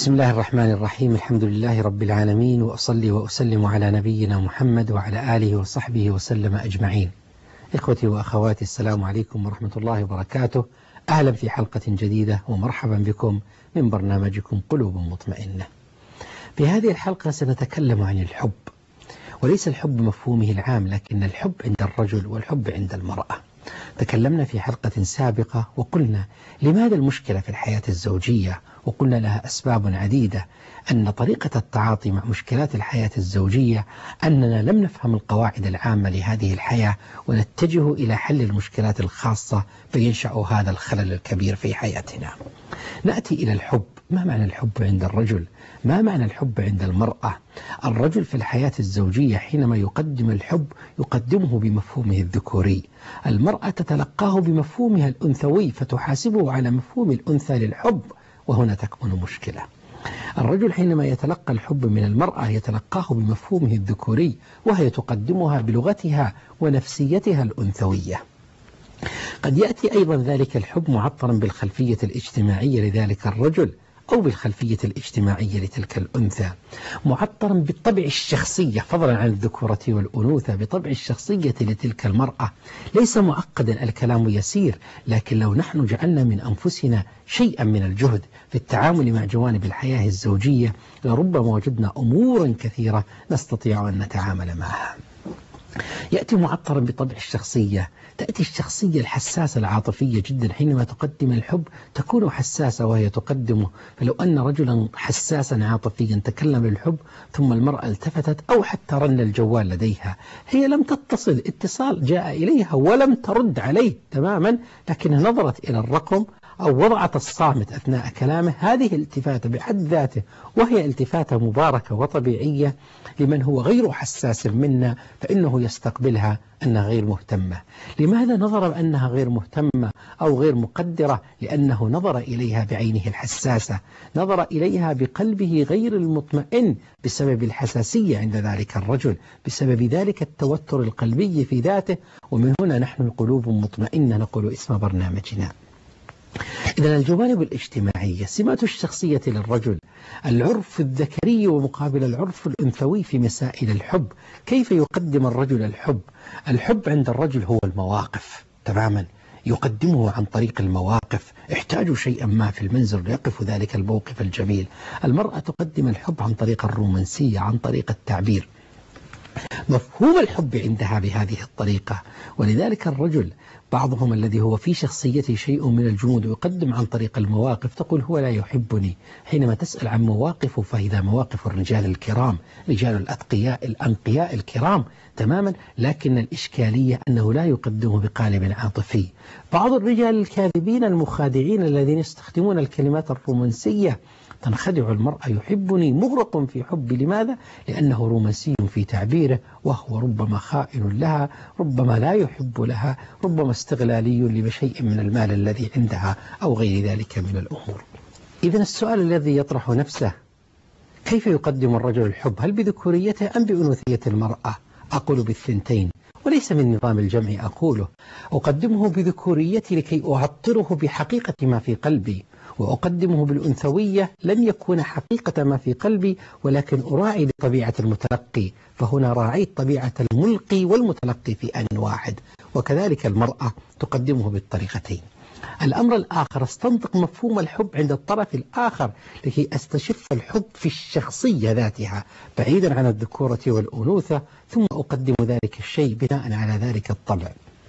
بسم الله الرحمن الرحيم. الحمد لله رب العالمين، وأصلي وأسلم على نبينا محمد وعلى آله وصحبه وسلم أجمعين. إخوتي وأخواتي، السلام عليكم ورحمة الله وبركاته. أهلا في حلقة جديدة ومرحبا بكم من برنامجكم قلوب مطمئنة. في هذه الحلقة سنتكلم عن الحب، وليس الحب بمفهومه العام، لكن الحب عند الرجل والحب عند المرأة. تكلمنا في حلقة سابقة وقلنا لماذا المشكلة في الحياة الزوجية، وقلنا لها أسباب عديدة. أن طريقة التعاطي مع مشكلات الحياة الزوجية أننا لم نفهم القواعد العامة لهذه الحياة ونتجه إلى حل المشكلات الخاصة، فينشأ هذا الخلل الكبير في حياتنا. نأتي إلى الحب. ما معنى الحب عند الرجل؟ ما معنى الحب عند المرأة؟ الرجل في الحياة الزوجية حينما يقدم الحب يقدمه بمفهومه الذكوري، المرأة تتلقاه بمفهومها الأنثوي فتحاسبه على مفهوم الأنثى للحب، وهنا تكمن مشكلة. الرجل حينما يتلقى الحب من المرأة يتلقاه بمفهومه الذكوري، وهي تقدمها بلغتها ونفسيتها الأنثوية. قد يأتي أيضا ذلك الحب معطرا بالخلفية الاجتماعية لذلك الرجل أو بالخلفية الاجتماعية لتلك الأنثى، معطرا بالطبع الشخصية فضلا عن الذكورة والأنوثة، بطبع الشخصية لتلك المرأة. ليس معقدا، الكلام يسير، لكن لو نحن جعلنا من أنفسنا شيئا من الجهد في التعامل مع جوانب الحياة الزوجية لربما وجدنا أمورا كثيرة نستطيع أن نتعامل معها. يأتي معطرا بطبع الشخصية. تأتي الشخصية الحساسة العاطفية جدا، حينما تقدم الحب تكون حساسة وهي تقدمه. فلو أن رجلا حساسا عاطفيا تكلم بالحب ثم المرأة التفتت أو حتى رن الجوال لديها، هي لم تتصل، اتصال جاء إليها ولم ترد عليه تماما، لكنها نظرت إلى الرقم أو وضعت الصامت أثناء كلامه. هذه التفاتة بحد ذاته، وهي التفاتة مباركة وطبيعية لمن هو غير حساس منا، فإنه يستقبلها أنها غير مهتمة. لماذا نظر بأنها غير مهتمة أو غير مقدرة؟ لأنه نظر إليها بعينه الحساسة، نظر إليها بقلبه غير المطمئن بسبب الحساسية عند ذلك الرجل، بسبب ذلك التوتر القلبي في ذاته. ومن هنا نحن قلوب مطمئنة نقول اسم برنامجنا. إذن الجوانب الاجتماعية، سمات الشخصية للرجل، العرف الذكري ومقابل العرف الأنثوي في مسائل الحب. كيف يقدم الرجل الحب؟ الحب عند الرجل هو المواقف تماما، يقدمه عن طريق المواقف. احتاجوا شيئا ما في المنزل يقف ذلك الموقف الجميل. المرأة تقدم الحب عن طريق الرومانسية، عن طريق التعبير. مفهوم الحب عندها بهذه الطريقة. ولذلك الرجل بعضهم الذي هو في شخصيته شيء من الجمود يقدم عن طريق المواقف. تقول هو لا يحبني. حينما تسأل عن مواقفه فإذا مواقف الرجال الكرام، رجال الأتقياء الأنقياء الكرام تماما، لكن الإشكالية أنه لا يقدمه بقالب عاطفي. بعض الرجال الكاذبين المخادعين الذين يستخدمون الكلمات الرومانسية، تنخدع المرأة يحبني، مغرق في حبي. لماذا؟ لأنه رومانسي في تعبيره، وهو ربما خائن لها، ربما لا يحب لها، ربما استغلالي لشيء من المال الذي عندها أو غير ذلك من الأمور. إذن السؤال الذي يطرح نفسه، كيف يقدم الرجل الحب؟ هل بذكوريته أم بأنوثية المرأة؟ أقول بالثنتين، وليس من نظام الجمع أقوله. أقدمه بذكوريتي لكي أعطره بحقيقة ما في قلبي، وأقدمه بالأنثوية لم يكون حقيقة ما في قلبي، ولكن أراعي لطبيعة المتلقي. فهنا راعيت طبيعة الملقي والمتلقي في آن واحد. وكذلك المرأة تقدمه بالطريقتين. الأمر الآخر، استنطق مفهوم الحب عند الطرف الآخر لكي أستشف الحب في الشخصية ذاتها بعيدا عن الذكورة والأنوثة، ثم أقدم ذلك الشيء بناء على ذلك الطبع.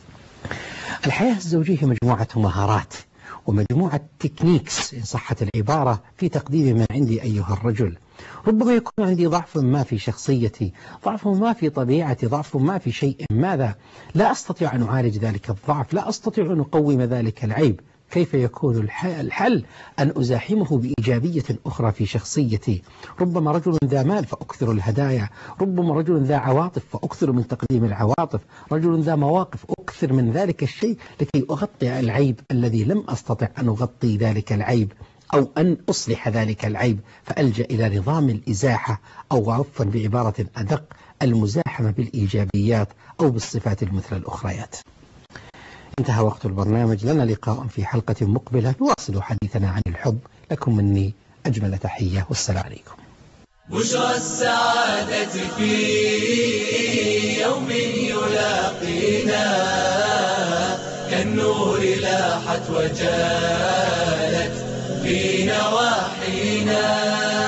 الحياة الزوجية مجموعة مهارات ومجموعة تكنيكس إن صحت العبارة في تقديم ما عندي أيها الرجل. ربما يكون عندي ضعف ما في شخصيتي، ضعف ما في طبيعتي، ضعف ما في شيء ماذا، لا أستطيع أن أعالج ذلك الضعف، لا أستطيع أن أقوم ذلك العيب. كيف يكون الحل؟ أن أزاحمه بإيجابية أخرى في شخصيتي. ربما رجل ذا مال فأكثر الهدايا، ربما رجل ذا عواطف فأكثر من تقديم العواطف، رجل ذا مواقف أكثر من ذلك الشيء لكي أغطي العيب الذي لم أستطع أن أغطي ذلك العيب أو أن أصلح ذلك العيب، فألجأ إلى نظام الإزاحة، أو عفوا بعبارة أدق المزاحمة بالإيجابيات أو بالصفات المثلى الأخريات. انتهى وقت البرنامج، لنا لقاء في حلقة مقبلة نواصل حديثنا عن الحب. لكم مني أجمل تحية، والسلام عليكم. بشرى السعادة في يوم يلاقينا كالنور لاحت وجالت في نواحينا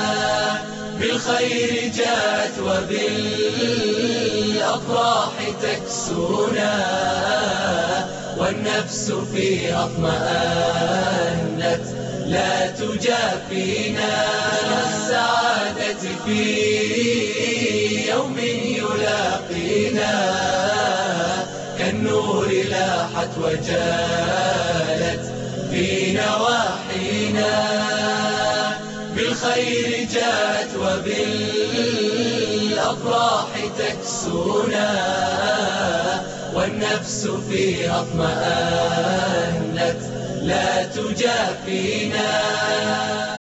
بالخير جاءت وبالأفراح تكسونا والنفس فيها اطمأنت لا تجافينا. السعادة في يوم يلاقينا كالنور لاحت وجالت في نواحينا بالخير جاءت وبالأفراح تكسونا والنفس فيها اطمأنت لا تجافينا.